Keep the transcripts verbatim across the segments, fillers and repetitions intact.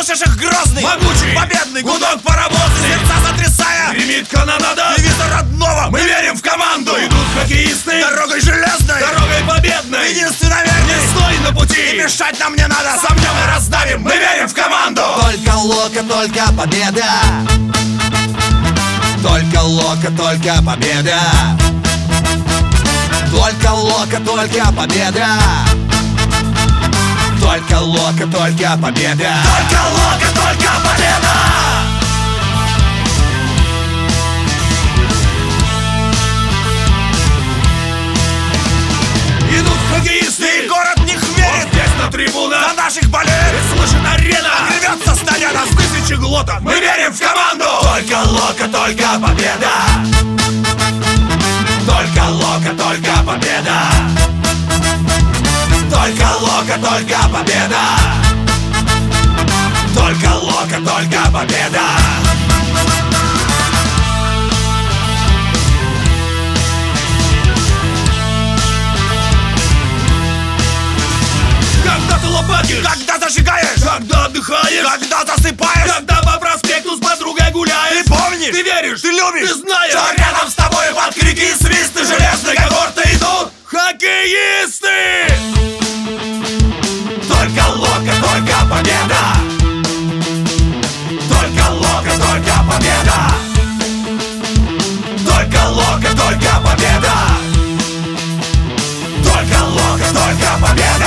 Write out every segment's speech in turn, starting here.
Слышишь их грозный, могучий, победный гудок паровоза, сердца сотрясая, гремит канонада. Девиза родного, мы верим в команду. Идут хоккеисты дорогой железной, дорогой победной. Единственно верный, не стой на пути, и мешать нам не надо. Сомнем и раздавим, мы верим в команду. Только лока, только победа. Только лока, только победа. Только лока, только победа. Только лока, только победа. Только лока, только победа. Идут хоккеисты, и город в них верит. Он здесь на трибунах за наших болеет, слышит арена, рвется стадиона с тысячи глоток. Мы верим в команду. Только лока, только победа. Только лока, только победа. Только лока, только победа. Только лока, только победа. Когда ты лопатишь, когда зажигаешь, когда отдыхаешь, когда засыпаешь, когда по проспекту с подругой гуляешь. Ты помнишь, ты веришь, ты любишь, ты знаешь, что рядом с тобой под крики и свисты железной когорты идут хоккеисты. Только лока, только победа. Только лока, только победа. Только лока, только победа. Только лока, только победа.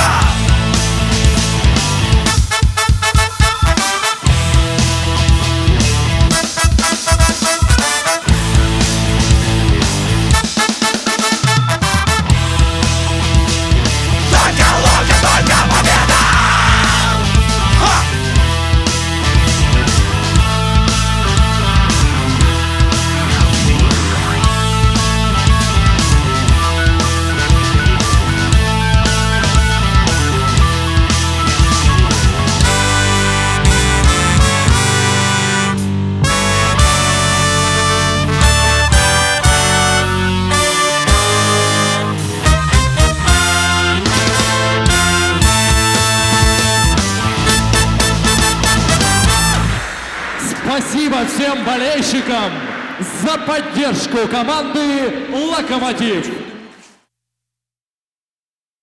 Спасибо всем болельщикам за поддержку команды «Локомотив».